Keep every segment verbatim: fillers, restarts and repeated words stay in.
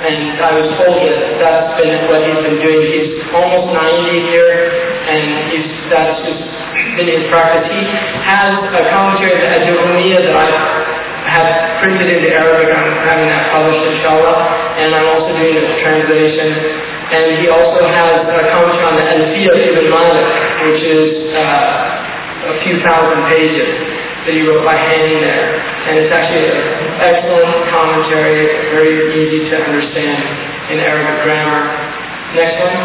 And I was told that that's been what he's been doing. He's almost ninety here, and he's, that's just been his practice. He has a commentary of the Ajurumiyya that I have printed into Arabic. I'm having that published, inshallah, and I'm also doing a translation. And he also has a commentary on the Alfiya ibn Malik, which is uh, a few thousand pages that he wrote by hand there. And it's actually an excellent commentary, very easy to understand in Arabic grammar. Next one.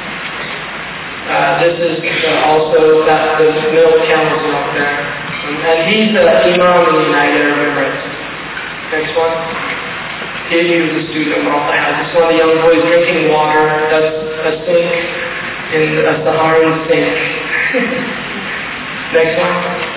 Uh, this is uh, also that the milk camels up there. And he's the Imam in the United Arab Emirates. Next one. He was a student of Al-Tahad. This is one of the young boys drinking water. That's a sink, in a Saharan sink. Next one.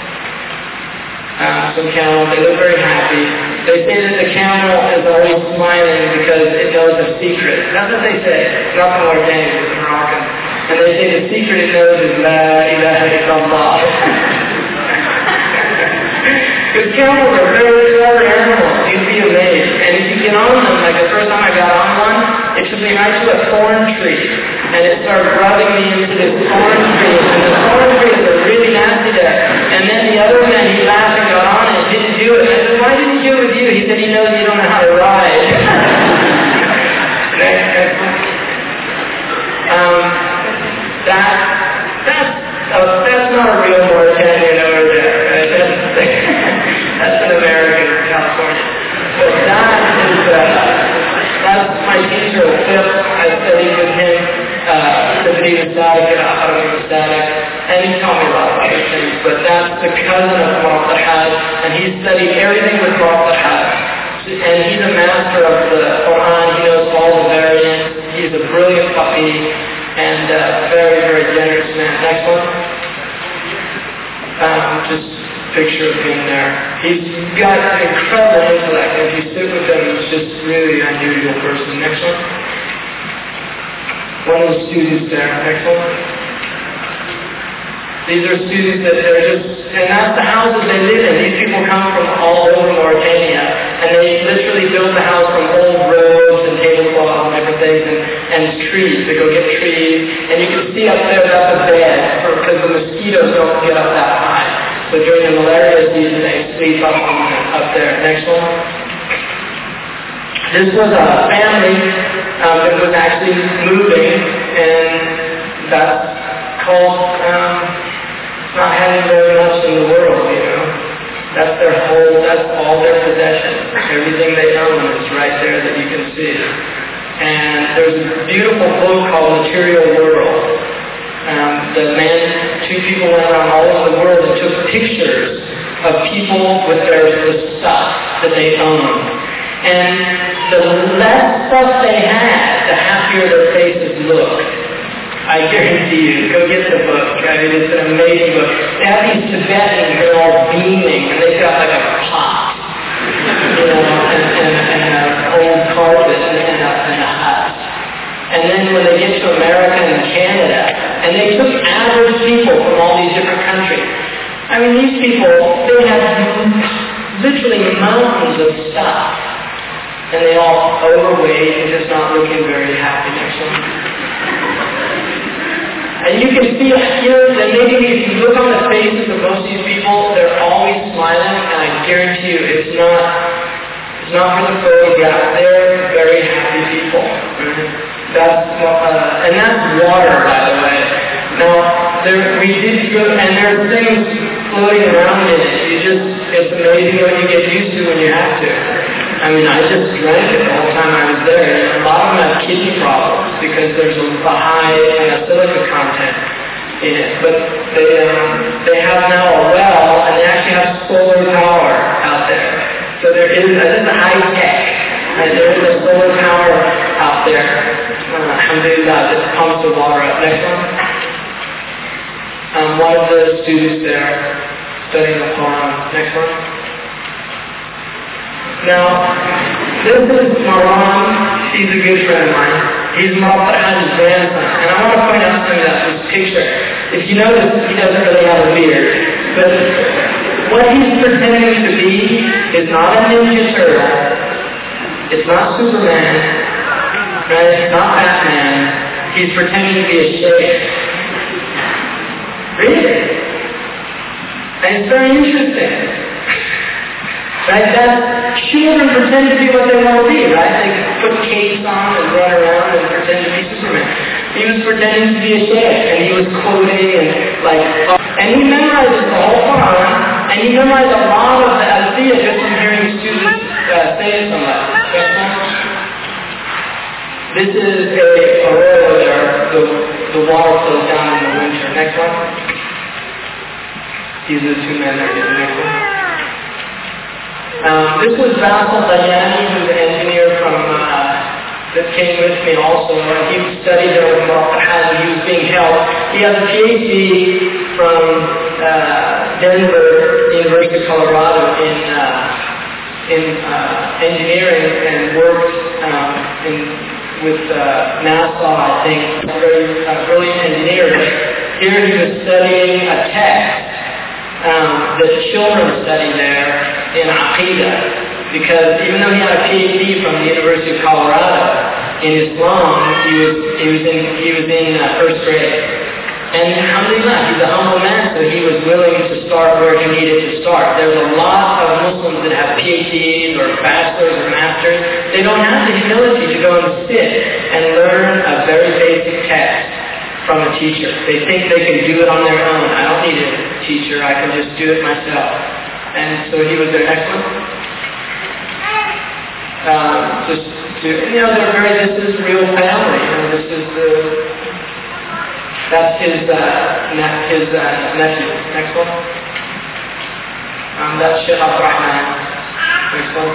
Um, some camel, they look very happy. They say that the camel is always smiling because it knows a secret. That's what they say. It's not the Mauritanians, it's the Moroccans. And they say the secret it knows is La ilaha illallah. Because camels are very clever animals. You'd be amazed. And if you get on them, like the first time I got on one, it took me right to a thorn tree. And it started rubbing me into this thorn tree. And the thorn trees are really nasty there. And then the other man, he laughed and got on it, didn't do it. I said, why didn't he do it with you? He said he knows you don't know how to ride. Next, next one. Um, that, that's, uh, that's not a real Mauritanian over there. Right? That's, that's an American in California. But that is, uh, that's my teacher, Phil. I studied with him, uh, the video static and Arabic static, and he taught me a lot of other things. But that's the cousin of Al-Tahad, and he studied everything with Al-Tahad. And he's a master of the Quran. He knows all the variants. He's a brilliant puppy, and uh, very, very generous man. Next one. Um, just picture of him there. He's got incredible intellect. If you sit with him, he's just really an unusual person. Next one. One of the students there. Next one. These are students that they're just, and that's the houses they live in. These people come from all over Mauritania, and they literally build the house from old robes and tablecloths and different things, and, and trees. They go get trees, and you can see up there that's a bed, because the mosquitoes don't get up that high. So during the malaria season, they sleep up, on, up there. Next one. This was a family um, that was actually moving, and that's called um, not having very much in the world, you know. That's their whole, that's all their possessions. Everything they own is right there that you can see. And there's a beautiful book called Material World. Um, the man, two people went around all over the world and took pictures of people with their the stuff that they owned. And the less stuff they had, the happier their faces looked. I guarantee you, go get the book. I mean, it's an amazing book. They have these Tibetans that are all beaming, and they've got like a pot, you know, and, and, and an old carpet and, and, a, and a hut. And then when they get to America and Canada, and they took average people from all these different countries. I mean, these people, they have literally mountains of stuff, and they all overweight and just not looking very happy next to them. And you can see, you know, that maybe if you look on the faces of most of these people, they're always smiling, and I guarantee you it's not, it's not for the photograph. They're very happy people. That's, uh, and that's water, by the way. Now, there, we did go, and there are things floating around in it. You just, it's amazing what you get used to when you have to. I mean, I just drank it the whole time I was there. And a lot of them have kidney problems because there's a, a high uh, silica content in it. But they um, they have now a well, and they actually have solar power out there. So there is, uh, this is high tech. Uh, there is a solar power out there. Uh, alhamdulillah, that pumps the water up. Next one. Um, one of the students there studying the Quran. Next one. Now, this is Marwan. He's a good friend of mine. He's Al-Tahad's grandson. And I want to point out something about this picture. If you notice, he doesn't really have a beard. But what he's pretending to be is not a Ninja Turtle. It's not Superman. Right? Not Batman. He's pretending to be a sheikh. Read it. And it's very interesting. Right? That children pretend to be what they want to be, right? They put capes on and run around and pretend to be Superman. He was pretending to be a sheikh, and he was quoting and like, and he memorizes the whole Quran, and he memorized a lot of the Alfiyah just from hearing students uh, say it somewhere. This is a arroyo there. The, the water flows down in the winter. Next one. These are the two men there. The next one. Um, this was Basil Dayani, who's an engineer from uh, that came with me also. He studied there with Mark Hazard. He was being helped. He has a P H D from uh, Denver, University of Colorado in uh, in uh, engineering, and worked um, in, with uh, NASA, I think. A very uh, brilliant engineer. But here he was studying a text um, that children study there in Aqidah. Because even though he had a P H D from the University of Colorado in Islam, he was he was in he was in uh, first grade. And alhamdulillah, he's a humble man, so he was willing to start where he needed to start. There's a lot of Muslims that have P H Ds or bachelors or masters. They don't have the humility to go and sit and learn a very basic text from a teacher. They think they can do it on their own. I don't need a teacher. I can just do it myself. And so he was their next one. Um, just to, you know, they're very, this is real family. You know, this is the, that's his, uh, ne- his uh, nephew. Next one. Um, that's Sheikh Abdurrahman. Next one.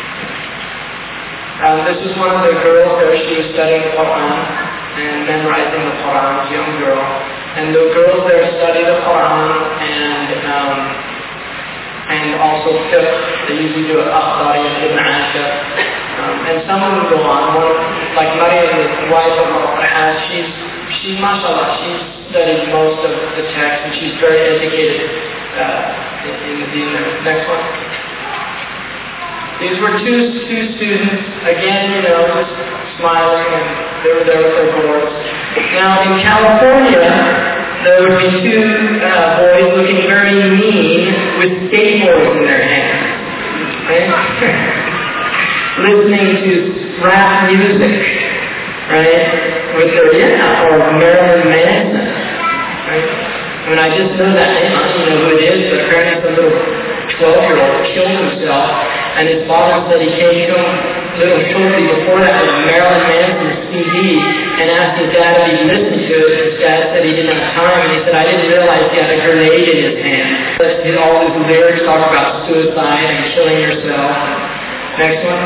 Um, this is one of the girls there. She was studying the Quran and memorizing the Quran, a young girl. And the girls there study the Quran and, um, and also fiqh. They usually do it Akhdari and Ibn Ashar. Um, and some of them go on. One, like Maryam, the wife of Al-Qur'an, she's, she, mashallah, she's studied most of the text, and she's very educated uh, in, in the deen. Next one. These were two, two students, again, you know, just smiling, and they were there with their boards. Now, in California, there would be two uh, boys looking very mean with skateboards in their hands. Right? Listening to rap music, right? With their, yeah, or Marilyn Manson. Right? I mean, I just know that name. I don't even know who it is, but apparently some little twelve-year-old killed himself, and his father said he came to him a little shortly before that with Marilyn Manson's C D and asked his dad if he'd listen to it. His dad said he didn't have time, and he said, I didn't realize he had a grenade in his hand. But all his lyrics talk about suicide and killing yourself. Next one.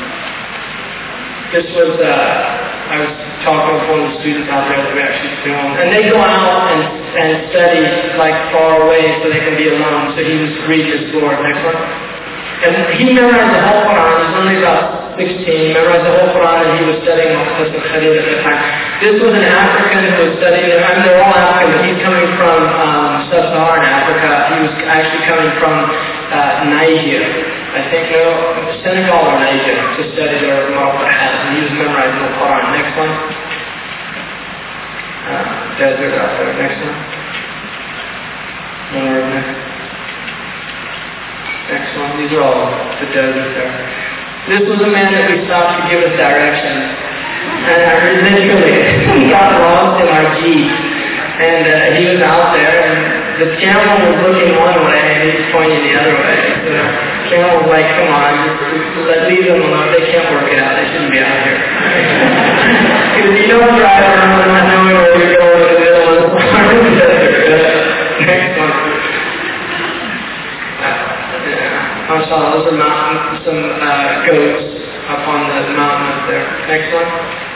This was, uh, I was talking with one of the students out there that we actually filmed. And they go out and, and study like far away so they can be alone. So he was reading his board. Next one. And he memorized the whole Quran. He was only about sixteen. Memorized the whole Quran, and he was studying Muqtas al-Khalil at the time. This was an African who was studying. I mean, they're all African, but he's coming from um, sub-Saharan Africa. He was actually coming from uh, Niger. I think, no, Senegal or Niger, to study their Muqtas, and he was memorizing the Quran. Next one. Uh, desert out there. Next one. One word next. Next one. These are all the desert there. This was a man that we stopped to give us directions. And I literally got lost in our Jeep. And uh, he was out there, and the camel was looking one way, and he was pointing the other way. So the camel was like, come on, just, just let leave them alone. They can't work it out. They shouldn't be out here. Because you don't drive around not knowing where you're going in the middle of the desert. Next one. MashaAllah, those are mountain, some uh, goats up on the mountain up there. Next one.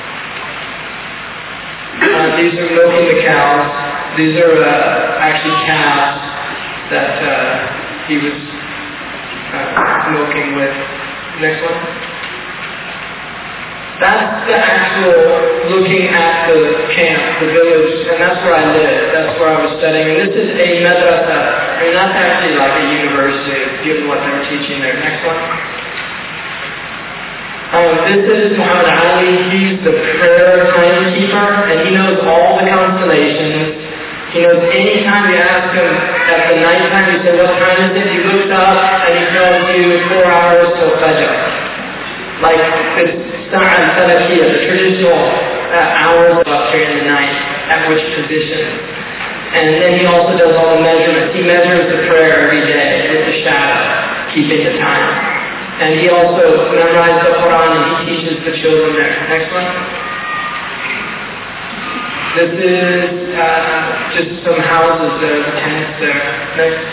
Uh, these are milking the cows. These are uh, actually calves that uh, he was uh, milking with. Next one. That's the actual looking at the camp, the village, and that's where I lived. That's where I was studying. And this is a madrasa. I mean, that's actually like a university, given what they were teaching there. Next one. Um, this is Muhammad Ali. He's the prayer timekeeper, and he knows all the constellations. He knows any time you ask him at the nighttime, you say, what time is it? He looks up and he tells you four hours till Fajr. Like it's Sa'a al-Falakiyya, the traditional uh, hours up here in the night, at which position. And then he also does all the measurements. He measures the prayer every day with the shadow, keeping the time. And he also memorizes the Quran and he teaches the children there. Next one. This is uh, just some houses there, the tents there. Next.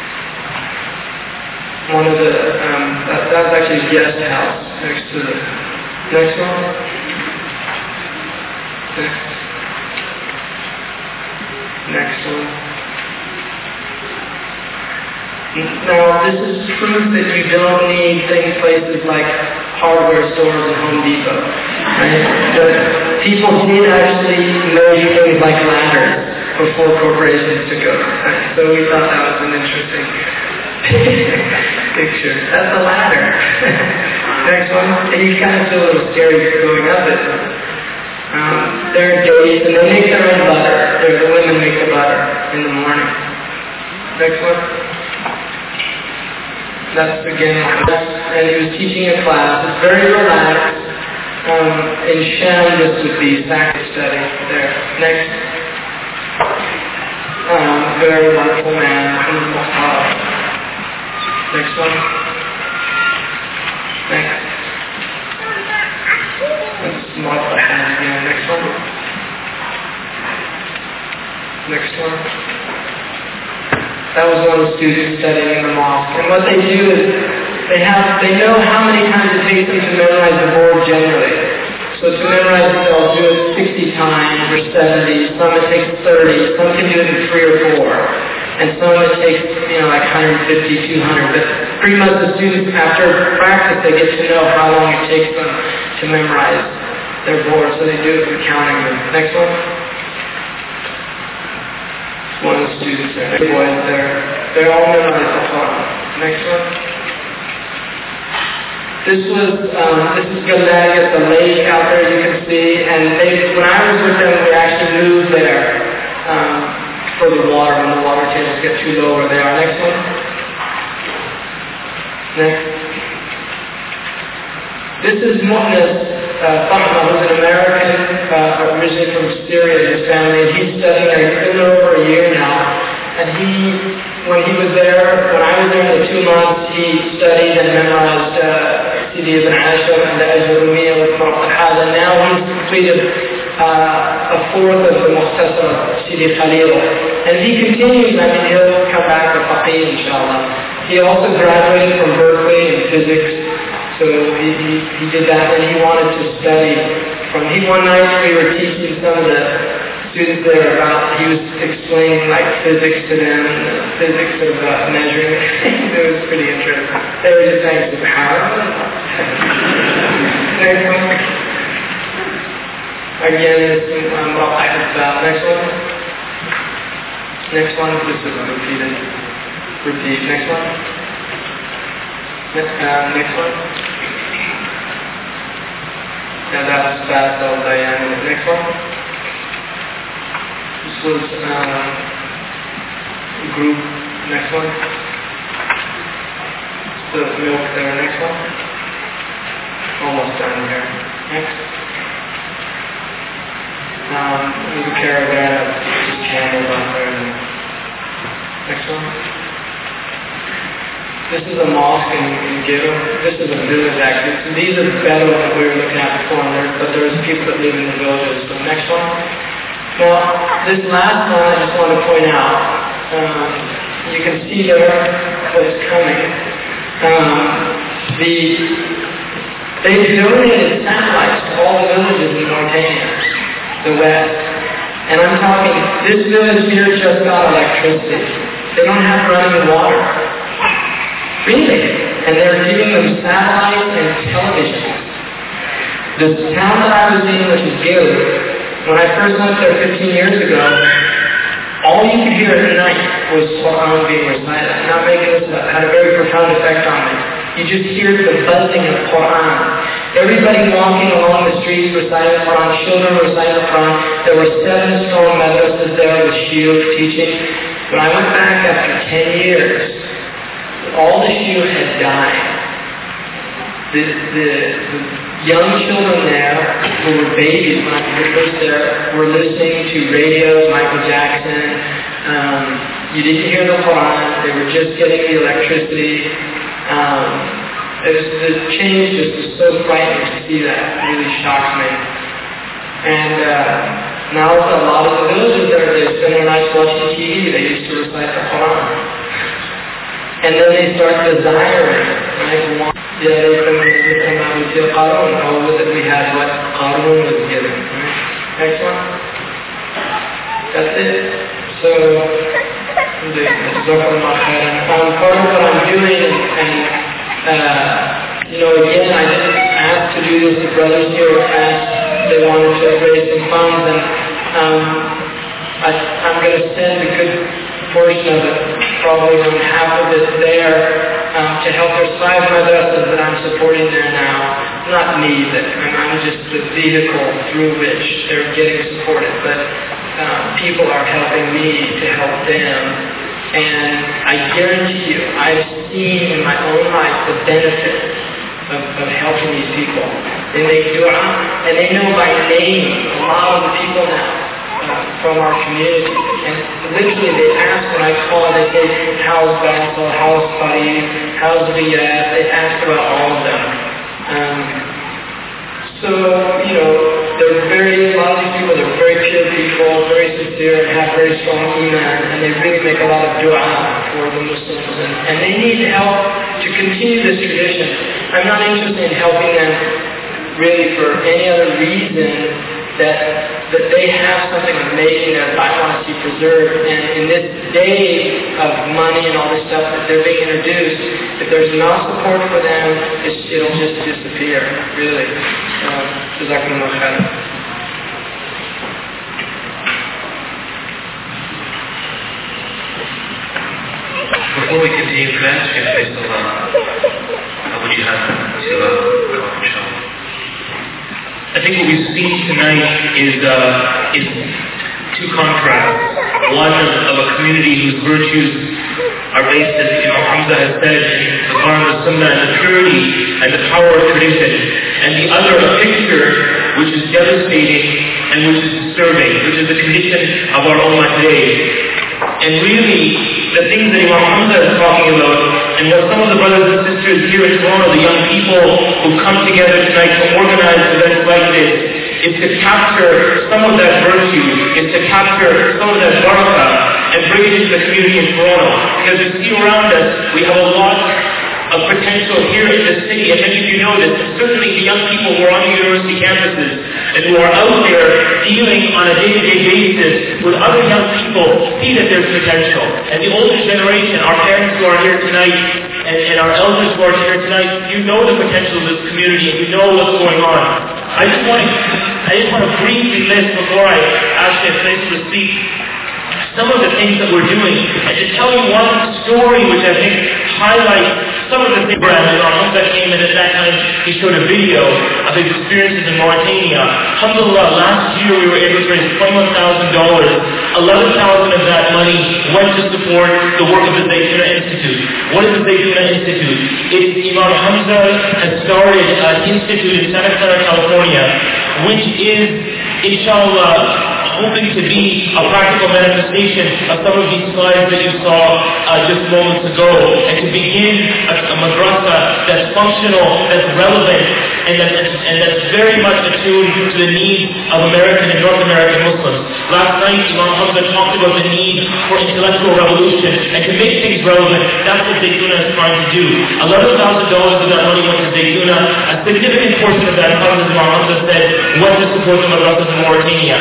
One of the, um, that, that's actually a guest house next to the, next one. Next. Next one. Now, this is proof that you don't need things, places like hardware stores and Home Depot. Right? But people did actually make things like ladders before corporations took over. Right? So we thought that was an interesting picture. That's a ladder. Next one. And you kind of feel a little scary going up it. Um, there are days, and they make their own butter. They're, the women make the butter in the morning. Next one. That's again, and he was teaching a class. It's very relaxed. Um, in Shem, this would be Sacred study there. Next. Um, very wonderful man. Next one. Next. Let's mark the hand again. Next one. Next one. That was one of the students studying in the mosque. And what they do is they have they know how many times it takes them to memorize the board generally. So to memorize it, they'll do it sixty times or seventy. Some it takes thirty. Some can do it in three or four. And some it takes, you know, like one hundred fifty, two hundred. But pretty much the students, after practice, they get to know how long it takes them to memorize their board. So they do it with counting them. Next one. One of the students there. The boys there. They all memorize the Quran. Next one. This was, um, this is Galaga, the lake out there you can see. And they, when I was with them, we actually moved there um, for the water. When the water tables get too low where they are. Next one. Next. This is Mu'nis uh, Fahma, who's an American, uh, originally from Syria, his family, and he's studying there. He's been there over a year now. And he, when he was there, when I was there in the two months, he studied and memorized uh, Sidi Ibn Ashur and the Ajurumiyya with Mu'tahad. And now he's completed uh, a fourth of the Mukhtasar, Sidi Khalil. And he continues, I mean, he'll come back to Faqih, inshallah. He also graduated from Berkeley in physics. So he, he, he did that, and he wanted to study. From he one night we were teaching some of the students there about, he was explaining like physics to them, the physics of uh, measuring. It was pretty interesting. They were just saying, subhanAllah. Next one. Again, it's um, about next one. Next one. This is repeated. Repeat. Next one. Next, uh, next one. And that's Fast Al Dayan. Next one. This was uh, group. Next one. The milk there. Next one. Almost done here. Next. Um, there's a caravan of just camels out there. Next one. This is a mosque in, in Giro. This is a village actually. So these are the Bedouin that we were looking at before, but there's people that live in the villages. So next one. Now, this last one I just want to point out. Um, you can see there what's coming. Um, the They've donated satellites to all the villages in Mauritania, the west. And I'm talking, this village here just got electricity. They don't have running water. Really? And they're giving them satellites and television. The town that I was in, which is Gil, when I first went there fifteen years ago, all you could hear at night was Quran being recited. I'm not making this up. It had a very profound effect on me. You just hear the buzzing of Quran. Everybody walking along the streets reciting the Quran, children reciting the Quran. There were seven strong madrasas there with shuyukh teaching. When I went back after ten years, all the shuyukh had died. The, the, the young children there, who were babies when I was there, were listening to radio, Michael Jackson. Um, you didn't hear the Quran. They were just getting the electricity. Um, it was, the change just was so frightening to see that. It really shocked me. And uh, now a lot of the villages there, they spend their nights watching T V. They used to recite the Quran. And then they start desiring, right? Yeah, they come out with the Qarun. How was it we had what Qarun was given? Right? Next one. That's it. So, um, part of what I'm doing, and uh, you know, again, I didn't ask to do this. The brothers here asked, they wanted to raise some funds, and um, I, I'm going to send a good portion of it, probably around half of it there, um, to help. There's five madrasas that I'm supporting there now. Not me, that I'm, I'm just the vehicle through which they're getting supported, but um, people are helping me to help them. And I guarantee you, I've seen in my own life the benefit of, of helping these people. They make dua, and they know by name a lot of the people now. Uh, from our community, and literally they ask when I call, they say, how's Basel, how's Farid, how's Riyadh, they ask about all of them. Um, so, you know, they're very, a lot of these people, they're very pure people, very sincere, and have very strong iman, and they really make a lot of dua for the Muslims, and, and they need help to continue this tradition. I'm not interested in helping them really for any other reason that that they have something amazing that I want to see preserved. And in this day of money and all this stuff that they're being introduced, if there's not support for them, it's, it'll just disappear, really. Jazakumullah khairan. Before we continue, can I ask you, Faisal, uh, would you have inshallah? I think what we've seen tonight is, uh, is two contrasts. One of, of a community whose virtues are based, as Imam Hamza has said, in the Quran, the Sunnah, and the purity and the power of tradition. And the other, a picture which is devastating and which is disturbing, which is the condition of our Ummah today. And really, the things that Imam Hamza is talking about, and what some of the brothers and sisters here in Toronto, the young people who come together tonight to organize events like this, is to capture some of that virtue, is to capture some of that barakah, and bring it into the community in Toronto. Because you see around us, we have a lot of potential here in the city, and many of you know this, certainly the young people who are on the university campuses and who are out there dealing on a day-to-day basis with other young people see that there's potential. And the older generation, our parents who are here tonight, and, and our elders who are here tonight, you know the potential of this community and you know what's going on. I just want to, I just want to briefly list before I ask you a place to speak some of the things that we're doing, and to tell you one story which I think highlights some of the things. Imam Hamza came in at that time, he showed a video of his experiences in Mauritania. Alhamdulillah, last year we were able to raise twenty-one thousand dollars. eleven thousand dollars of that money went to support the work of the Zaytuna Institute. What is the Zaytuna Institute? It, Imam Hamza has started an institute in Santa Clara, California, which is, inshallah, hoping to be a practical manifestation of some of these slides that you saw uh, just moments ago, and to begin a, a madrasa that's functional, that's relevant, and, that, and that's very much attuned to the needs of American and North American Muslims. Last night, Imam Hamza talked about the need for intellectual revolution, and to make things relevant, that's what Zaytuna is trying to do. eleven thousand dollars of that money went to Zaytuna. A significant portion of that fund, as Imam Hamza said, went to support the madrasas in Mauritania.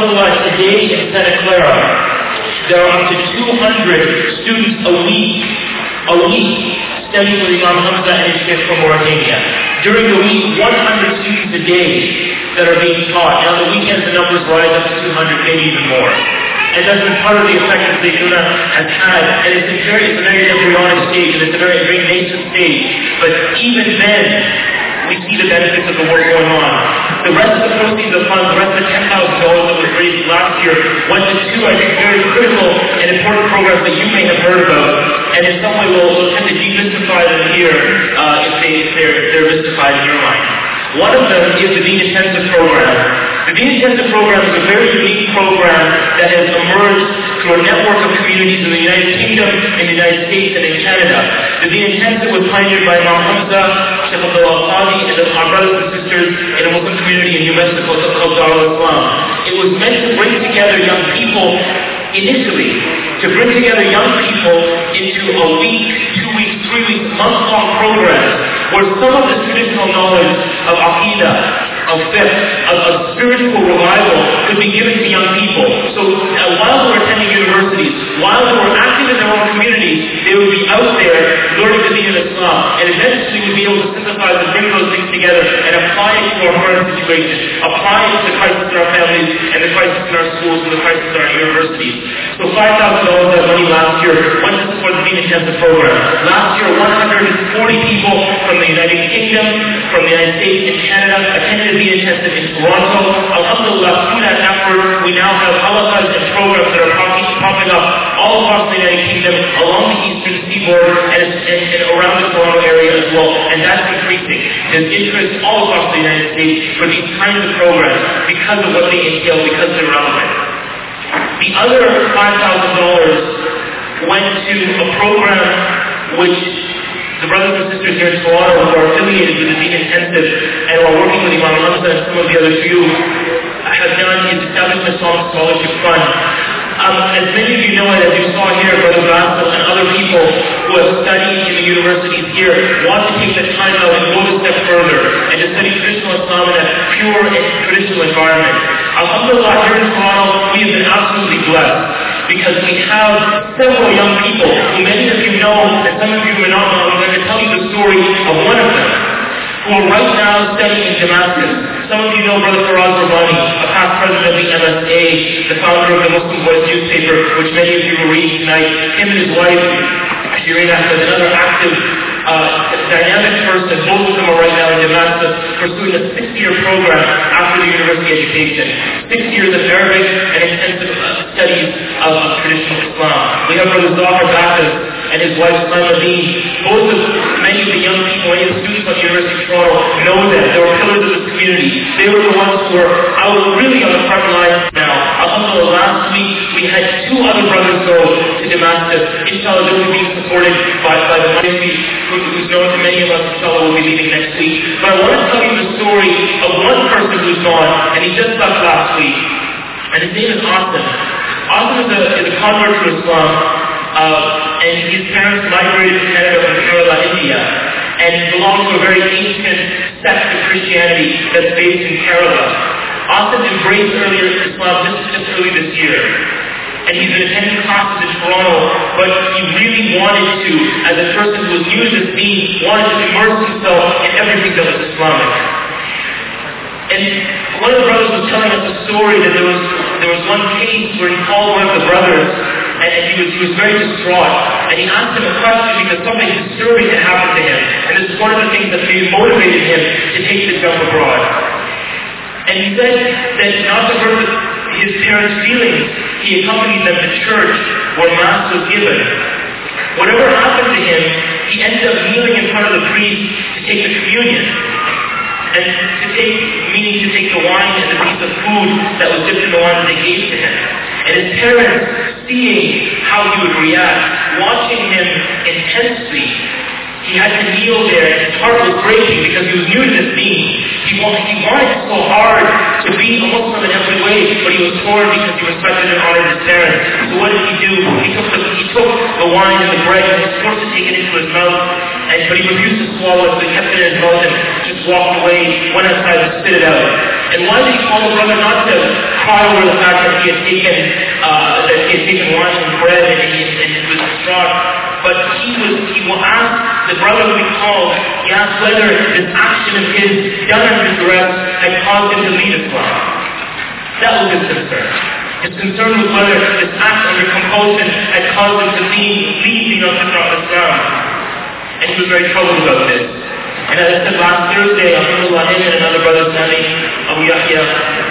Today in Santa Clara, there are up to two hundred students a week, a week studying with Imam Hamza and his kids from Mauritania. During the week, one hundred students a day that are being taught. And on the weekends, the numbers rise up to two hundred, maybe even more. And that's been part of the effect that Zaytuna has had. And it's a very, it's a very embryonic stage, and it's a very, very nascent stage. But even then, we see the benefits of the work going on. The rest of the proceeds of funds, the rest of the ten thousand dollars that was raised last year, went to two, I think, very critical and important programs that you may have heard about, and in some way will, will tend to demystify them here uh, if, they, if they're, they're mystified in your mind. One of them is the Bean Intensive Program. The Bean Intensive Program is a very unique program that has emerged through a network of communities in the United Kingdom, in the United States, and in Canada. The Bean Intensive was pioneered by Imam Hamza, Sheikh Abdullah Al-Qadi, and our brothers and sisters in a Muslim community in New Mexico called Dar al-Islam. It was meant to bring together young people initially, to bring together young people into a week, two weeks, three weeks, month-long programs where some of the traditional knowledge of Aqidah, of fiqh, of, of spiritual revival could be given to young people. So uh, while they were attending universities, while they were active in their own communities, they would be out there learning the Deen of Islam, and eventually would be able to synthesize and bring those things together and apply it to our current situation, apply it to the crisis in our families, and the crisis in our schools, and the crisis in our universities. So five thousand dollars of money last year went to support the Bean Intensive Program. Last year, one hundred forty people from the United Kingdom, from the United States, and Canada attended the Bean Intensive in Toronto. Alhamdulillah, through that effort, we now have halaqas and programs that are popping, popping up all across the United Kingdom, along the eastern seaboard, and, and, and around the Toronto area as well. And that's increasing. There's interest all across the United States for these kinds of programs because of what they entail, because they're relevant. The other five thousand dollars went to a program which the brothers and sisters here in Toronto who are affiliated with the Bean Intensive and who are working with Imam Hamza and some of the other few have done is established a Islamic Scholarship Fund. Um, as many of you know, and as you saw here, Brother Basil and other people who have studied in the universities here want to take the time out and go a step further and to study traditional Islam in a pure and traditional environment. Alhamdulillah, here in Toronto, we have been absolutely blessed because we have several young people who many of you know, and some of you may not know. I'm going to tell you the story of one of them who are right now studying in Damascus. Some of you know Brother Faraz Rabbani, a past president of the M S A, the founder of the Muslim Voice newspaper, which many of you will read tonight. Him and his wife, Shireen Ahmed, another active, uh, dynamic person. Both of them are right now in Damascus pursuing a six-year program after the university education. Six years of Arabic and intensive uh, studies of, of traditional Islam. We have Brother Zahar Baptist and his wife, Salma Dean. Both of many of the young people, many of the students at the University of Toronto know them. They were pillars of this community. They were the ones who were out really on the front lines now. Alhamdulillah, last week we had two other brothers go to Damascus. Inshallah, they will be supported by, by the Mufti, who, who's known to many of us. Inshallah, will be leaving next week. But I want to tell you the story of one person who's gone, and he just left last week. And his name is Asim. Asim is a, is a convert to Islam. Uh, and his parents migrated to Canada from Kerala, India, and belonged to a very ancient sect of Christianity that's based in Kerala. Asim embraced earlier Islam just, just early this year, and he's been attending classes in Toronto, but he really wanted to, as a person who was new to this deen, wanted to immerse himself in everything that was Islamic. And one of the brothers was telling us a story that there was there was one case where he called one of the brothers, and, and he was he was very distraught, and he asked him a question because something disturbing had happened to him, and this is one of the things that maybe motivated him to take the jump abroad. And he said that not to hurt his parents' feelings, he accompanied them to church where Mass was given. Whatever happened to him, he ended up kneeling in front of the priest to take the communion. And to take, meaning to take the wine and the piece of food that was dipped in the wine that they gave to him. And his parents, seeing how he would react, watching him intensely, he had to kneel there, and his heart was breaking because he was new to this deen. He wanted, he wanted so hard to be a Muslim in every way, but he was torn because he respected and honored his parents. So what did he do? He took the, he took the wine and the bread, and he was forced to take it into his mouth, and, but he refused to swallow it, so he kept it in his mouth and just walked away, went outside and spit it out. And why did he call the brother not to cry over the fact that he had taken, uh, that he had taken wine and bread and he, and he was distraught? But he was, he will ask, the brother we called, he asked whether this action of his done under duress had caused him to leave Islam. That was his concern. His concern was whether this act under compulsion had caused him to leave, leave the Islam. And he was very troubled about this. And And as I said last Thursday, Alhamdulillah, him and another brother, Sami Abu Yahya,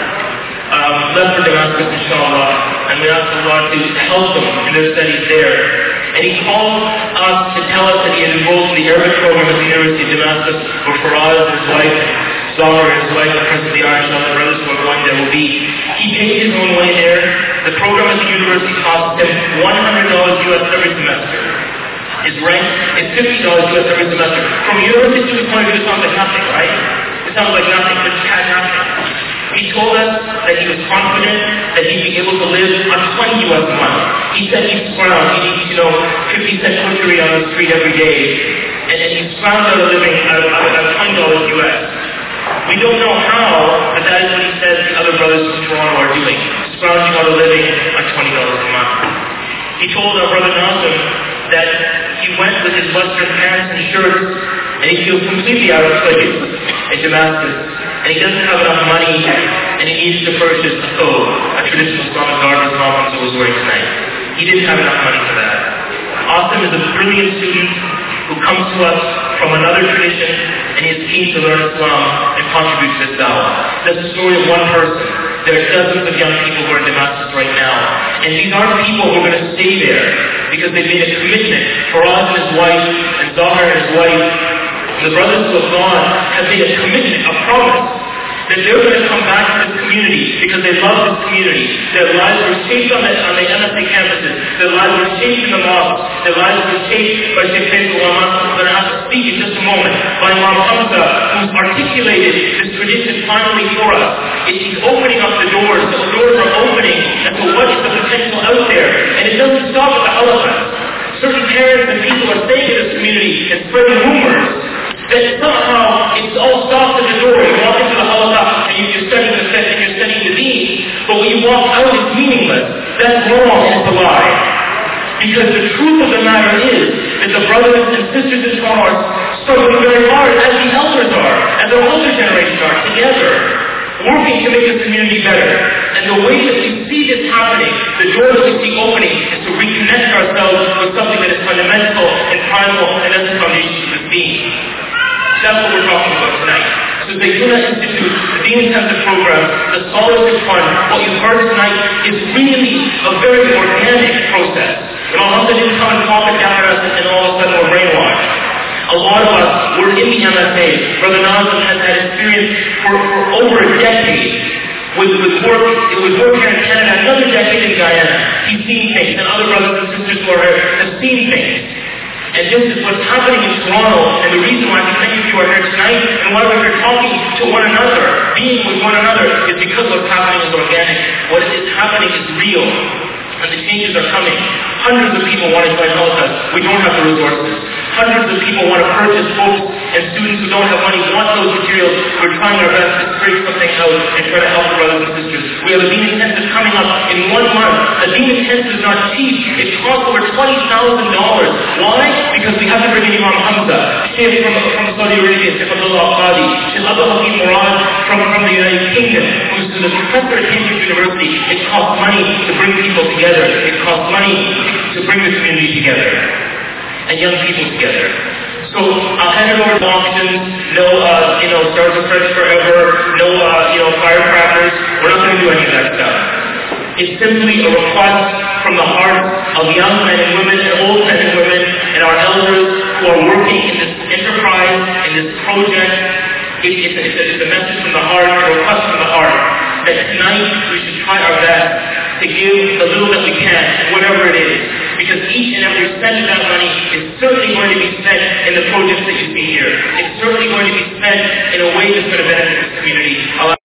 um, left for Damascus, inshallah, and we asked Allah to help them in their studies there. And he called us to tell us that he had enrolled in the Arabic program at the University of Damascus, where Faraz and his wife, Zahra and his wife, and President Arish, and the brothers who are going there will be. He paid his own way there. The program at the university cost him one hundred dollars U S every semester. His rent is fifty dollars U S every semester. From a university student's point of view, it sounds like nothing, right? It sounds like nothing, but he had nothing. He told us that he was confident that he'd be able to live on twenty U S a month. He said he'd scrounge, he'd eat, you know, fifty cent cookery on the street every day, and then he'd scrounge out a living out of, out of twenty dollars U S. We don't know how, but that is what he says the other brothers from Toronto are doing, scrounging out a living on twenty dollars a month. He told our brother Nazim that he went with his Western pants and shirts, and he feels completely out of place in Damascus, and he doesn't have enough money, and he needs to purchase a thobe, a traditional Islamic garb as Malcolm was wearing tonight. He didn't have enough money for that. Asim is a brilliant student who comes to us from another tradition, and he is keen to learn Islam and contribute to this dawah. That's the story of one person. There are dozens of young people who are in Damascus right now, and these aren't people who are going to stay there because they've made a commitment. Faraz and his wife, and Zahra and his wife, and the brothers who have gone have made a commitment, a promise, that they're going to come back to this community because they love this community. Their lives were shaped on the, on the M S A campuses. Their lives were shaped in the mosques. Their lives were shaped by Sheikh Faisal Rahman, who's going to have to speak in just a moment, by Imam Hamza, who's articulated this tradition finally for us. It's opening up the doors. The doors are opening as to what is the potential out there. And it doesn't stop at the halaqas. Certain parents and people are staying in this community and spreading rumors that somehow it's all stopped at the door. You walk into the halaqah and you're studying the fiqh and you're studying the deen, but when you walk out it's meaningless. That's wrong and it's a lie. Because the truth of the matter is that the brothers and sisters in Toronto are struggling very hard, as the elders are, as the older generation are, together, working to make this community better. And the way that we see this happening, the doors that we see opening, is to reconnect ourselves with something that is fundamental and primal, and that's the foundation of this deen. That's what we're talking about tonight. So the Zaytuna Institute, the Deen Intensive Program, the Scholarship Fund, what you've heard tonight is really a very organic process. And all of us didn't come and talk and gather us and all of a sudden we're brainwashed. A lot of us were in the M S A. Brother Nazim has had experience for, for over a decade with, with work. It was work here in Canada, another decade in Guyana. He's seen things, and other brothers and sisters who are here have seen things. And this is what's happening in Toronto, and the reason why many of you are here tonight, and why we're here talking to one another, being with one another, is because what's happening is organic. What is happening is real, and the changes are coming. Hundreds of people want to join halaqas. We don't have the resources. Hundreds of people want to purchase books, and students who don't have money want those materials. We're trying our best to scrape something out and try to help the brothers and sisters. We have a Deen Intensive coming up in one month. A Deen Intensive is not cheap. It costs over twenty thousand dollars. Why? Because we have to bring in Imam Hamza, Sheikh from, from Saudi Arabia, Sheikh Abdullah Qadi, Sheikh Abdul Hakim Murad from, from the United Kingdom, who's the professor at Cambridge University. It costs money to bring people together. It costs money to bring the community together and young people together. So I'll hand it over to auctions. No, uh, you know, Stars of Friends Forever. No, uh, you know, firecrackers. We're not going to do any of that stuff. It's simply a request from the heart of young men and women and old men and women and our elders who are working in this enterprise, in this project. It, it's, a, it's, a, it's a message from the heart, a request from the heart, that tonight we should try our best to give the little that we can, whatever it is. Because each and every cent of that money is certainly going to be spent in the projects that you see here. It's certainly going to be spent in a way that's going to benefit the community.